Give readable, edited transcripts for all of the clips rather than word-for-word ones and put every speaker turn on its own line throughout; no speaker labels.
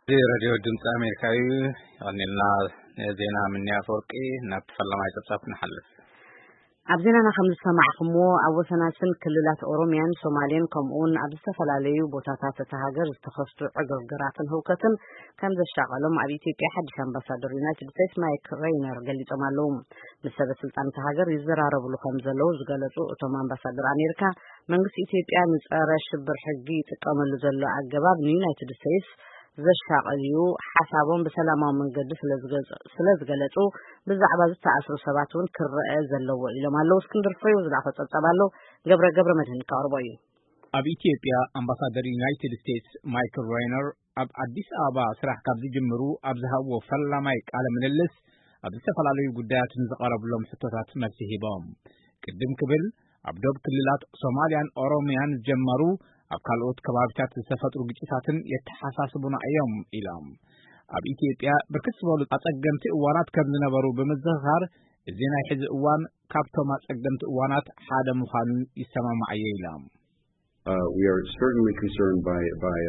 Radio ድምጽ አሜሪካዊ አንልና ዜና ምን ያፈርቂ ናትፈለማ ይተጻፍን ሐልፍ
አብዘናና خمس ሰማዕኹም አወሰናችን ክልላት ኦሮሚያን ሶማሊያን ከምኡን ኣብ ዝተፈላለዩ ቦታታት ተሃገር ዝተኸፍቱ ዕግርግራትን ህውከትን ከም ዘሻቀሎም ኣብ ኢትዮጵያ ሓድሽ ኣምባሳደር ዩናይትድ ስቴትስ ማይክ ሬይነር ገሊጾም ኣለዉ ምሰበ ስልጣን ተሃገር ይዘራረብሉ ከም ዘለው ዝገለጹ እቶም ኣምባሳደር አሜሪካ መንግስቲ ኢትዮጵያ ንጸረ ሽብር ሕጊ ይጥቀመሉ ዘሎ ኣገባብ ዩናይትድ ስቴትስ ዘሻቀልዩ ሓሳቦም በሰላማዊ መንገድ ስለዝገለጹ ብዛዕባ ዝተኣስሩ ሰባቱን ክርአ ዘለዎ ኢሎም ኣለዉ እስክንድር ፍሬው ዝላፈጸጸባሎ ገብረ መድህን ካርቦይ
ኣብ ኢትዮጵያ ኣምባሳደር ዩናይትድ ስቴትስ ማይክ ሬይነር ኣብ አዲስ አበባ ስራሕ ካብ ዝጅምሩ ኣብ ዝሃብዎ ፈላማይ ቃለ ምልልስ ኣብ ዝተፈላለዩ ጉዳያትን ዝቀረብሎም ሕቶታት መልሲ ሂቦም ቅድም ክብል ኣብ ደቡብ ክልላት ሶማሊያን ኦሮሚያን ጀመሩ ኣብ ካልኦት ከባቢታት ዝተፈጥሩ ግጭታትን የተሓሳስቡና እዮም ኢሎም ኣብ ኢትዮጵያ ብርክት ዝበሉ አጸገምቲ እዋናት ከም ዝነበሩ በመዘኻር እዚ ናይ ሕዚ እዋን ካብቶም አጸገምቲ እዋናት ሓደ ምዃኑ ይሰማማዕ ኢሎም
We are certainly concerned by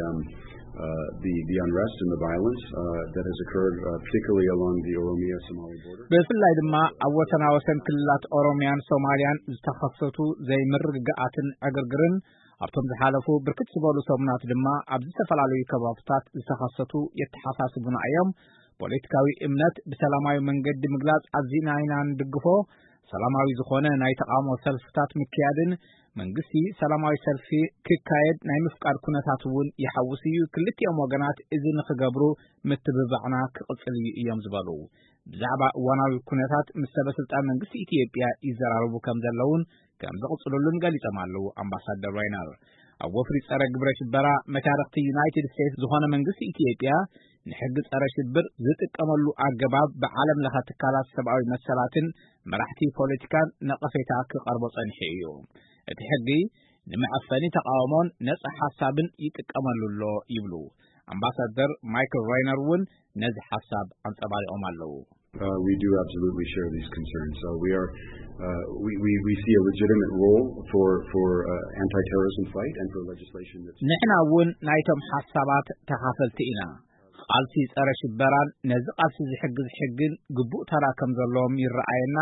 the unrest and the violence that has occurred particularly along the Oromia-Somali border.
በፍላይ ድማ ኣብ ወሰን ክልላት ኦሮሚያን ሶማሊያን ዝተኸሰቱ ዘይምርግጋኣትን ዕግርግርን ኣብቶም ዝሓለፉ ብርክት ዝበሉ ሰሙናት ድማ ኣብ ዝተፈላለዩ ከባቢታት ዝተኸሰቱ የተሓሳስቡና እዮም ፖለቲካዊ እምነት ብሰላማዊ መንገዲ ምግላጽ ኣዝና ኢና ንድግፎ ሰላማዊ ዝኾነ ናይ ተቃውሞ ሰልፍታት ምክያድን መንግስቲ ሰላማዊ ሰልፊ ክካየድ ናይ ምፍቃድ ኩነታት እውን ይሓውስ እዩ ክልቲኦም ወገናት እዚ ንኽገብሩ ምትብባዕና ክቕጽል እዮም ዝበሉ ብዛዕባ እዋናዊ ኩነታት ምስ ሰበስልጣን መንግስቲ ኢትዮጵያ ይዘራረቡ ከም ዘለውን ከም ዝቕጽሉልን ገሊጾም ኣለዉ ኣምባሳደር ሬይነር ኣብ ወፍሪ ጸረ ግብረ ሽበራ መታረኽቲ ዩናይትድ ስቴትስ ዝኾነ መንግስቲ ኢትዮጵያ ንሕጊ ጸረ ሽብር ዝጥቀመሉ ኣገባብ ብዓለም ለኸ ትካላት ሰብኣዊ መሰላትን መራሕቲ ፖለቲካን ነቐፌታ ክቐርቦ ጸኒሑ እዩ እቲ ሕጊ ንመዕፈኒ ተቃውሞን ነጻ ሓሳብን ይጥቀመሉሎ ይብሉ ኣምባሳደር ማይክል ሬይነር እውን ነዚ ሓሳብ አንጸባሪቖም ኣለዉ
We do absolutely share these concerns. So we see a legitimate role for anti-terrorism fight and for legislation that's
ንሕና እውን ናይቶም ሓሳባት ተኻፈልቲ ኢና ቃልሲ ጸረ ሽበራን ነዚ ቃልሲ ዝሕግዝ ሕግን ግቡእ ተራ ከም ዘለዎም ይረኣየና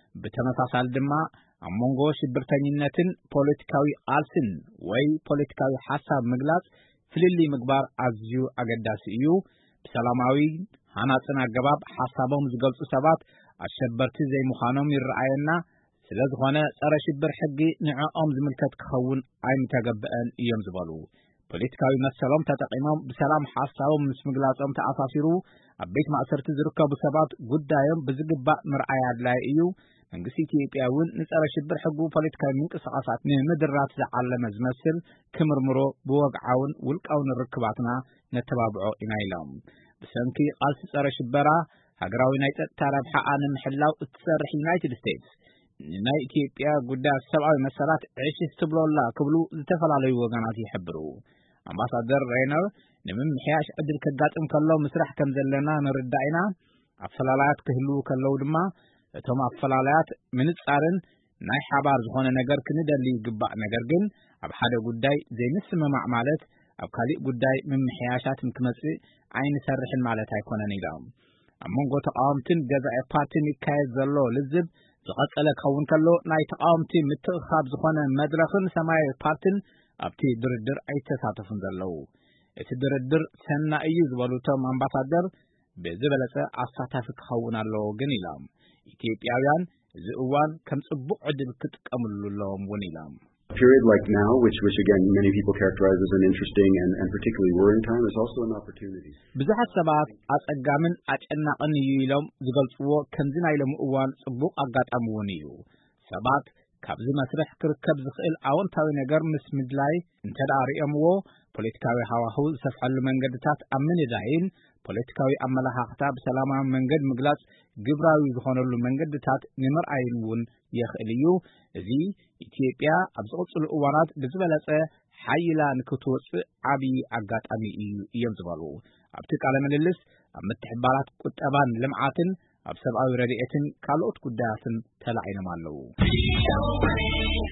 ብተመሳሳሊ ድማ ኣብ መንጎ ሽብርተኝነትን ፖለቲካዊ ቃልስን ወይ ፖለቲካዊ ሓሳብ ምግላጽ ፍልሊ ምግባር ኣዝዩ ኣገዳሲ እዩ ብሰላማዊ ሃናጽን ኣገባብ ሓሳቦም ዝገልጹ ሰባት ኣሸበርቲ ዘይምዃኖም ይረኣየና ስለዝኾነ ጸረ ሽብር ሕጊ ንዕኦም ዝምልከት ክኸውን ኣይምተገብአን እዮም ዝበሉ ፖለቲካዊ መሰሎም ተጠቂሞም ብሰላም ሓሳቦም ምስ ምግላጾም ተኣሳሲሩ ኣብ ቤት ማእሰርቲ ዝርከቡ ሰባት ጉዳዮም ብዝግባእ ምርኣይ ኣድላይ እዩ መንግስቲ ኢትዮጵያ እውን ንጸረ ሽብር ሕጉ ፖለቲካዊ ምንቅስቓሳት ንምድራት ዝዓለመ ዝመስል ክምርምሮ ብወግዓውን ውልቃውን ርክባትና ነተባብዖ ኢና ኢሎም ብሰንኪ ቃልሲ ጸረ ሽበራ ሃገራዊ ናይ ጸጥታ ረብሓ ንምሕላው እትሰርሕ ዩናይትድ ስቴትስ ናይ ኢትዮጵያ ጉዳይ ሰብኣዊ መሰላት ዕሽስ ትብሎላ ክብሉ ዝተፈላለዩ ወገናት ይሕብሩ ኣምባሳደር ሬይነር ንምምሕያሽ ዕድል ከጋጥም ከሎ ምስራሕ ከም ዘለና ንርዳእና ኣፈላላያት ክህልው ከለው ድማ እቶም ኣፈላላያት ምንጻርን ናይ ሓባር ዝኾነ ነገር ክንደሊ ይግባእ ነገር ግን ኣብ ሓደ ጉዳይ ዘይምስምማዕ ማለት ኣብ ካልእ ጉዳይ ምምሕያሻት ክመጽእ ኣይንሰርሕን ማለት ኣይኮነን ኢሎም ኣብ መንጎ ተቃወምትን ገዛኢ ፓርቲን ይካየድ ዘሎ ልዝብ ዝቐጸለ ክኸውን ከሎ ናይ ተቃወምቲ ምትእኻብ ዝኾነ መድረኽን ሰማያዊ ፓርቲን ኣብቲ ድርድር ኣይተሳተፉን ዘለዉ እቲ ድርድር ሰና እዩ ዝበሉቶም ኣምባሳደር ብዝበለጸ ኣሳታፊ ክኸውን ኣለዎ ግን ኢሎም ኢትዮጵያውያን እዚ እዋን ከም ጽቡቕ ዕድል ክጥቀምሉሎም እውን ኢሎም
A period like now, which again many people characterize as an interesting and particularly worrying time, is also an opportunity.
ብዙሓት ሰባት ኣጸጋምን ኣጨናቕን እዩ ኢሎም ዝገልጽዎ ከምዚ ናይ ሎሚ እዋን ጽቡቕ ኣጋጣሚ እውን እዩ ሰባት ካብዚ መስርሕ ክርከብ ዝኽእል ኣወንታዊ ነገር ምስ ምድላይ እንተዳርዮምዎ ፖለቲካዊ ሃዋህው ዝሰፍሐሉ መንገድታት ኣብ ምንዳይን ፖለቲካዊ ኣመለኻኽታ ብሰላማዊ መንገድ ምግላጽ ግብራዊ ዝኾነሉ መንገድታት ንምርኣይን እውን የኽእል እዩ እዚ ኢትዮጵያ ኣብ ዝቕጽሉ እዋናት ብዝበለጸ ሓይላ ንክትወጽእ ዓብዪ ኣጋጣሚ እዩ እዮም ዝበሉ ኣብቲ ቃለ ምልልስ ኣብ ምትሕብባራት ቁጠባን ልምዓትን ኣብ ሰብኣዊ ረድኤትን ካልኦት ጉዳያትን ተላዒሎም ኣለዉ